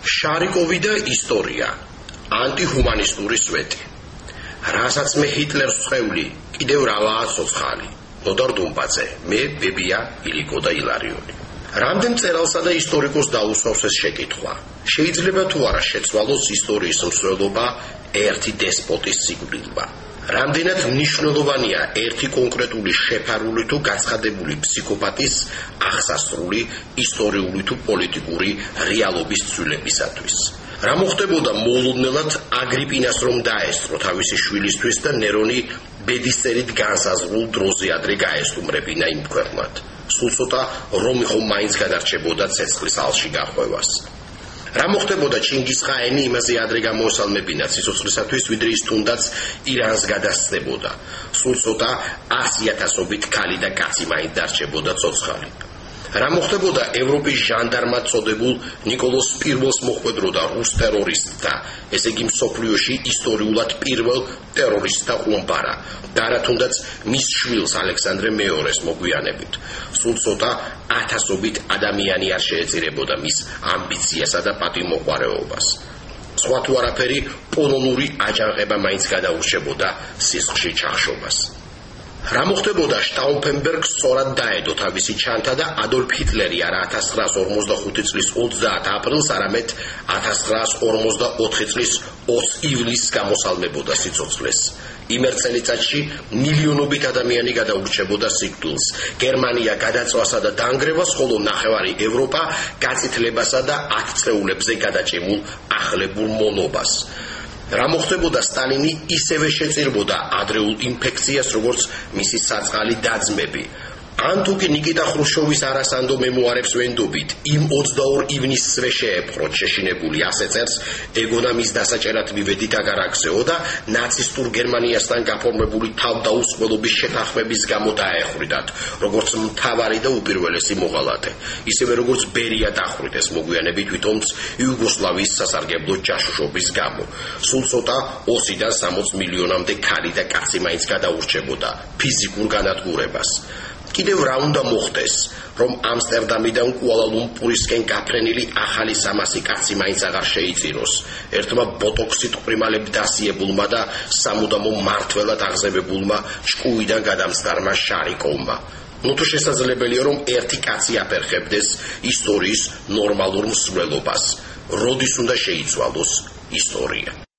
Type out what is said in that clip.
შარიკოვი და ისტორია ანტიჰუმანისტური სვეტი. რასაც მე ჰიტლერს ვხევლი, კიდევ რავაა ცოცხალი. ნოდარ დუმბაძე, მე ბებია, ილიკო და ილარიონი. რამდენ მწერალსა და ისტორიკოს დაუსვავს ეს შეკითხვა. შეიძლება თუ არა შეცვალოს ისტორიის მსვლელობა ერთი დესპოტის სიკვდილმა. რამდენად მნიშვნელოვანია ერთი კონკრეტული შეფარული თუ გაცხადებული ფსიქოპატის აღსასრული ისტორიული თუ პოლიტიკური რეალობის ცვლილებისათვის. რა მოხდებოდა მოულოდნელად აგრიპინას რომ დაესწრო თავისი შვილისთვის და ნერონი ბედისწერით განსაზღვრულ დროზე ადრე გაესტუმრებინა იმ ქვეყნად. სულ ცოტა რომი ხომ მაინც გადარჩებოდა ცეცხლის ალში გახვევას. რა მოხდებოდა ჩინგისხაენი იმაზე ადრე გამოსალმებინა სიცოცხლისათვის, ვიდრე ის თუნდაც ირანს გადასცდებოდა. სულ ცოტა 100,000-ობით ქალი და კაცი მაინც დარჩებოდა ცოცხალი. რა მოხდებოდა ევროპის ჟანდარმად წოდებულ ნიკოლოზ პირველს მოხვედროდა რუს ტერორისტთა, ესე იგი მსოფლიოში ისტორიულად პირველ ტერორისტთა ყუმბარა და რა თუნდაც მის შვილს ალექსანდრე მეორეს მოგვიანებით. სულ ცოტა 1000-ობით ადამიანი არ შეეწირებოდა მის ამბიციასა და პატივმოყვარეობას. სხვა თუ არაფერი, პოლონური აჯანყება მაინც გადაურჩებოდა სისხლში ჩახშობას. რა მოხდებოდა შტაუფენბერგს სწორად დაედო თავისი ჩანთა და ადოლფ ჰიტლერი არა 1945 წლის 30 აპრილს, არამედ 1944 წლის 20 ივლისს გამოსალმებოდა სიცოცხლეს. იმ ერთ წელიწადში მილიონობით ადამიანი გადაურჩებოდა სიკვდილს. გერმანია გადაწვასა და დანგრევას, ხოლო ნახევარი ევროპა გაწითლებასა და 10 წეულებზე გადაჭიმულ ახლებურ მონობას. რა მოხდებოდა სტალინი ისევე შეწირბოდა ადრეულ ინფექციას, როგორც მისი საწყალი და-ძმები. ან თუ კი ნიკიტა ხრუშჩოვის არასანდო მემუარებს ვენდობით, იმ 22 ივნისსვე შეეპყროთ შეშინებული ასე წერს ეგონა მის დასაჭერად მივედით აგარაკზეო და ნაცისტურ გერმანიასთან გაფორმებული თავდაუსხმელობის შეთანხმების გამო დაეხვიდათ, როგორც მთავარი და უპირველესი მოღალატე, ისევე როგორც ბერია დახვრიტეს მოგვიანებით თვითონც იუგოსლავიის სასარგებლო ჯაშუშობის გამო. სულ ცოტა 20-დან 60 მილიონამდე ქალი და კაცი მაინც გადაურჩებოდა ფიზიკურ განადგურებას. კიდევ რა უნდა მოხდეს, რომ ამსტერდამიდან კუალა-ლუმპურისკენ გაფრენილი ახალი 300 კაცი მაინც აღარ შეიწიროს, ერთმა ბოტოქსით ყრიმალებ დასიებულმა და სამუდამო მართველად აღზევებულმა ჭკუიდან გადამსხარმა შარიკოვმა. თუ შესაძლებელია, რომ ერთი კაცი აფერხებდეს ისტორიის ნორმალურ მსვლელობას. როდის უნდა შეიცვალოს ისტორია?